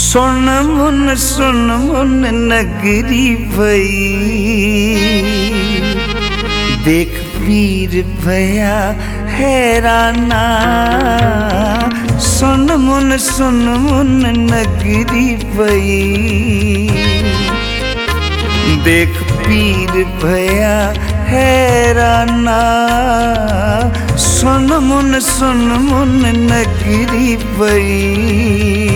सुन मुन नगरी भई, देख पीर भया हैराना। सुन मुन नगरी भई, देख पीर भया हैराना। सुन मुन नगरी भई,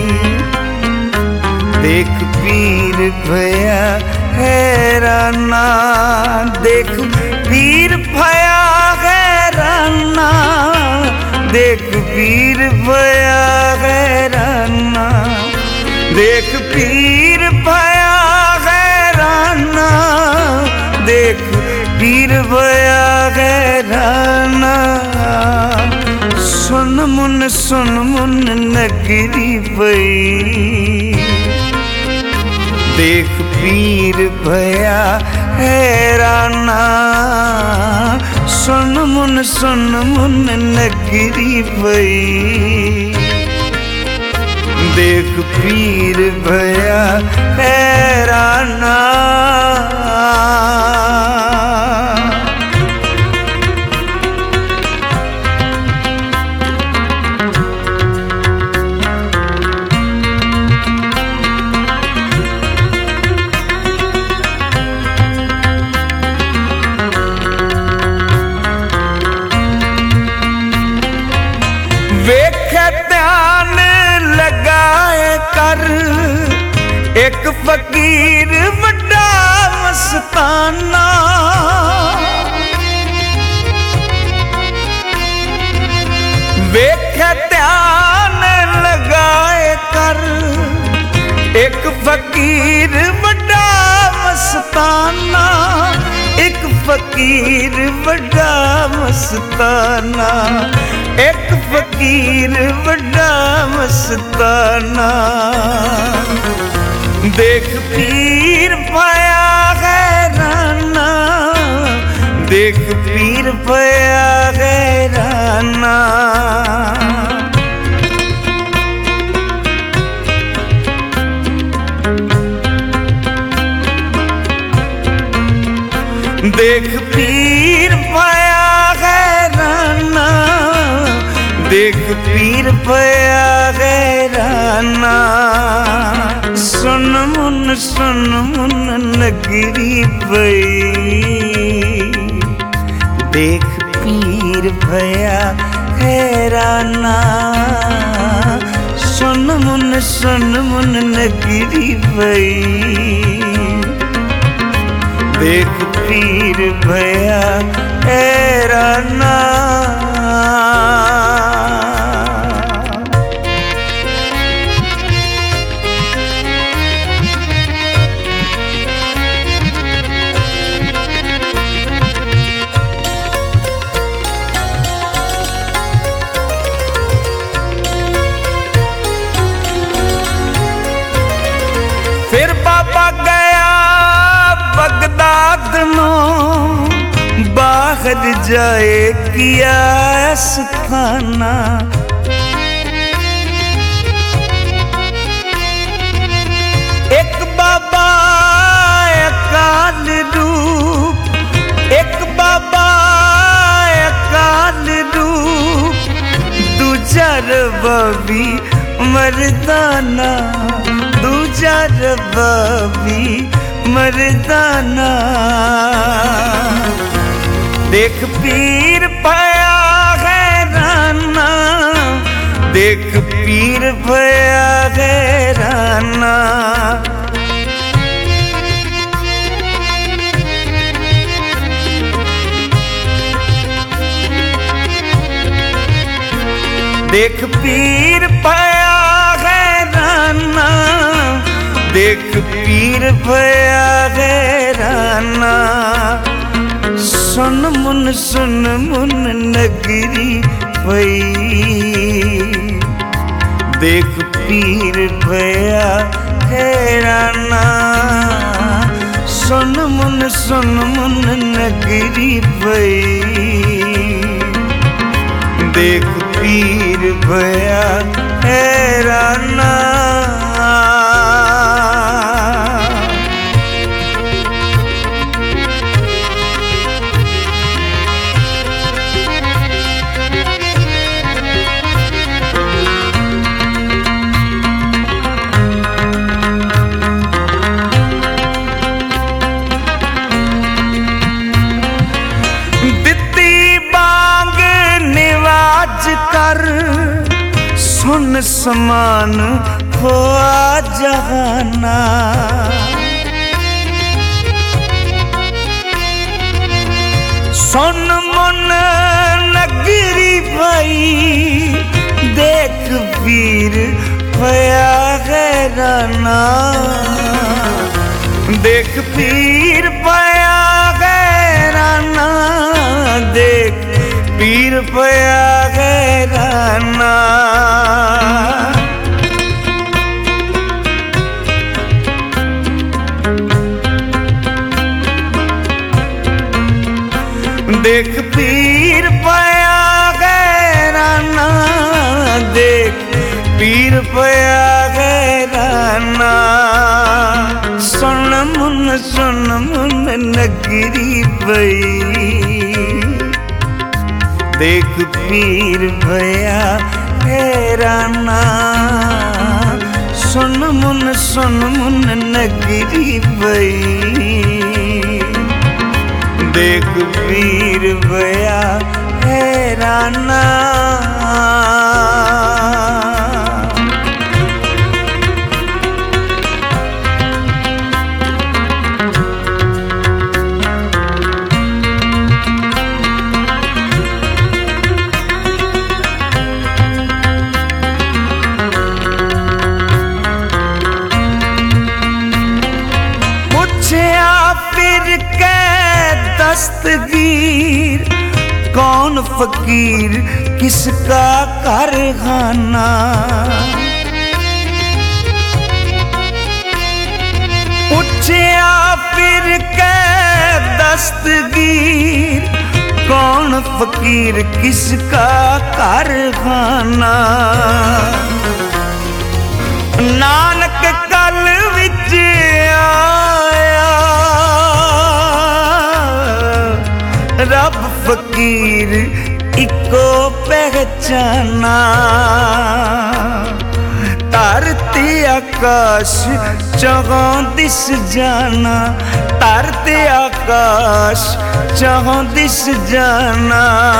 देख पीर भया हैराना। देख पीर भया हैराना, देख पीर भया हैराना। देख पीर भया हैराना, देख पीर भया हैराना। सुन मुन नगरी भई, देख पीर भया हैराना। सुन मुन नगरी भई, देख पीर भया हैराना। वेख ध्यान लगाए कर, एक फकीर वड्डा मस्ताना। वेख ध्यान लगाए कर, एक फकीर वड्डा मस्ताना। एक फकीर वड्डा मस्ताना, एक फकीर वड्डा मस्ताना। देख पीर भया हैराना, देख पीर भया हैराना। देख पीर भया हैराना, देख पीर भया हैराना। सुन मुन नगरी भई, देख पीर भया हैराना। सुन मुन नगरी भई, देख पीर भया हैराना। फिर बाबा गया बगदाद नो, बाहर जाए किया स्थाना। एक बाबा अकाल रूप, एक बाबा अकाल रूप। दूजा रबाबी मर्दाना, दूजा रबाबी मर्दाना। देख पीर भया हैराना, देख पीर भया हैराना। देख पीर भया हैराना, देख पीर भया हैराना। सुन मुन नगरी भई, देख पीर भया हैराना। सुन मुन नगरी भई, देख पीर भया हैराना। हुस्न समान हो जहाना। सुन मन नगरी भाई देख वीर भया गैराना। देख पीर भया गैराना, देख पीर भया गैराना। देख पीर पया गैराना, देख पीर पया गैराना। सुन मुन नगरी भई देख पीर भया गैराना। सुन मुन नगरी भई देख पीर भया हैराना। पूछया फिर के दस्तगीर कौन फकीर किसका कारखाना। पूछया फिर के दस्तगीर कौन फकीर किसका कारखाना। नानक कल विच आया रब फकीर इको पहचाना। धरती आकाश चौं दिस जाना, धरती आकाश चौं दिस जाना।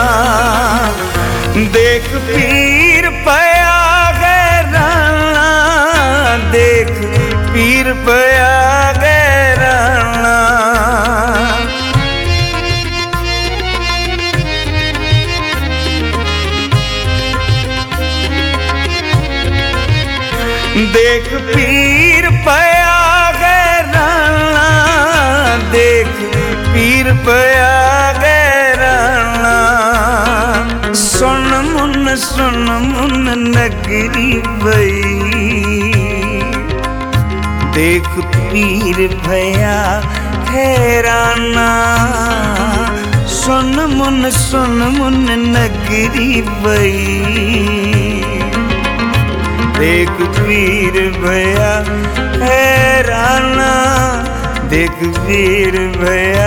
देख पीर पया गैराना, देख पीर पया गैराना। देख पीर पया गैराना, देख पीर पया गैराना। सुन मुन नगरी भई देख पीर भया हैराना। सुन मुन नगरी भई देख पीर भया हैराना। देख पीर भया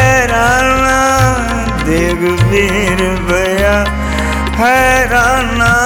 हैराना, देख पीर भया हैराना।